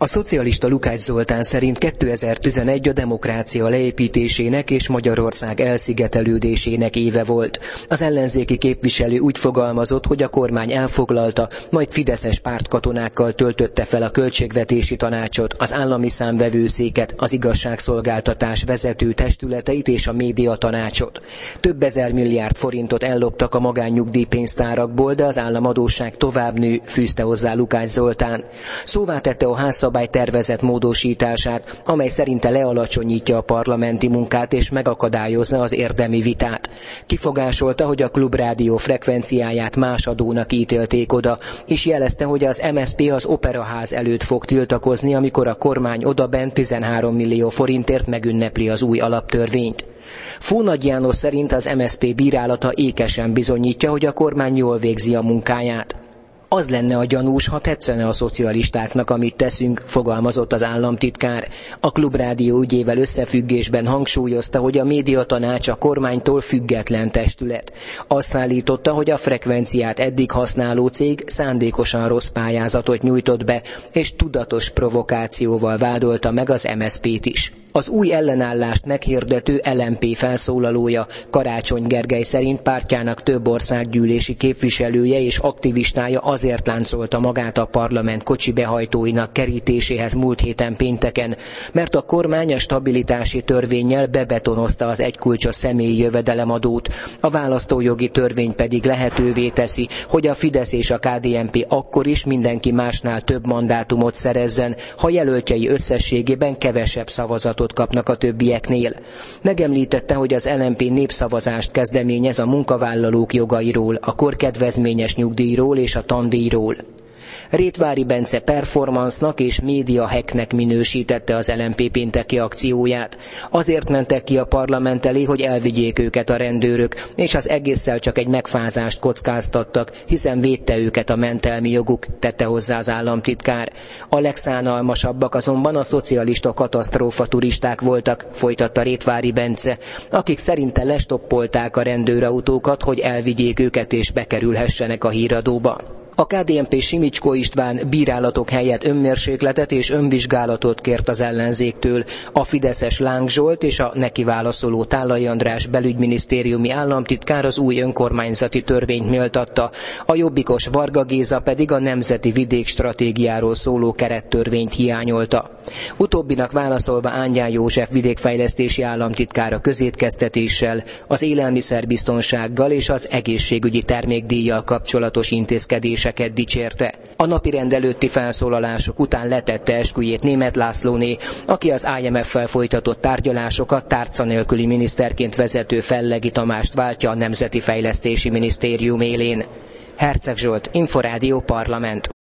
A szocialista Lukács Zoltán szerint 2011 a demokrácia leépítésének és Magyarország elszigetelődésének éve volt. Az ellenzéki képviselő úgy fogalmazott, hogy a kormány elfoglalta, majd fideszes pártkatonákkal töltötte fel a költségvetési tanácsot, az állami számvevőszéket, az igazságszolgáltatás vezető testületeit és a médiatanácsot. Több ezer milliárd forintot elloptak a magánnyugdíjpénztárakból, de az államadósság tovább nő, fűzte hozzá Lukács Zoltán. Szóvá tette a házszabály tervezett módosítását, amely szerinte lealacsonyítja a parlamenti munkát és megakadályozza az érdemi vitát. Kifogásolta, hogy a Klubrádió frekvenciáját más adónak ítélték oda, és jelezte, hogy az MSZP az Operaház előtt fog tiltakozni, amikor a kormány odabent 13 millió forintért megünnepli az új alaptörvényt. Fónagy János szerint az MSZP bírálata ékesen bizonyítja, hogy a kormány jól végzi a munkáját. Az lenne a gyanús, ha tetszene a szocialistáknak, amit teszünk, fogalmazott az államtitkár. A Klubrádió ügyével összefüggésben hangsúlyozta, hogy a médiatanács a kormánytól független testület. Azt állította, hogy a frekvenciát eddig használó cég szándékosan rossz pályázatot nyújtott be, és tudatos provokációval vádolta meg az MSZP-t is. Az új ellenállást meghirdető LMP felszólalója, Karácsony Gergely szerint pártjának több országgyűlési képviselője és aktivistája azért láncolta magát a parlament kocsibehajtóinak kerítéséhez múlt héten pénteken, mert a kormány a stabilitási törvénnyel bebetonozta az egykulcsos személyi jövedelemadót, a választójogi törvény pedig lehetővé teszi, hogy a Fidesz és a KDNP akkor is mindenki másnál több mandátumot szerezzen, ha jelöltjei összességében kevesebb szavazatot kapnak a többieknél. Megemlítette, hogy az LMP népszavazást kezdeményez a munkavállalók jogairól, a korkedvezményes nyugdíjról és a tandíjról. Rétvári Bence performance-nak és médiahacknek minősítette az LMP pénteki akcióját. Azért mentek ki a parlament elé, hogy elvigyék őket a rendőrök, és az egésszel csak egy megfázást kockáztattak, hiszen védte őket a mentelmi joguk, tette hozzá az államtitkár. A legszánalmasabbak azonban a szocialista katasztrófa turisták voltak, folytatta Rétvári Bence, akik szerinte lestoppolták a rendőrautókat, hogy elvigyék őket és bekerülhessenek a híradóba. A KDNP Simicskó István bírálatok helyett önmérsékletet és önvizsgálatot kért az ellenzéktől. A fideszes Láng Zsolt és a neki válaszoló Tállai András belügyminisztériumi államtitkár az új önkormányzati törvényt méltatta, a jobbikos Varga Géza pedig a nemzeti vidékstratégiáról szóló kerettörvényt hiányolta. Utóbbinak válaszolva Ángyán József vidékfejlesztési államtitkár a közétkeztetéssel, az élelmiszerbiztonsággal és az egészségügyi termékdíjjal kapcsolatos intézkedéseket dicsérte. A napirend előtti felszólalások után letette esküjét Németh Lászlóné, aki az IMF-fel folytatott tárgyalásokat tárca nélküli miniszterként vezető Fellegi Tamást váltja a Nemzeti Fejlesztési Minisztérium élén. Herceg Zsolt, Inforádió Parlament.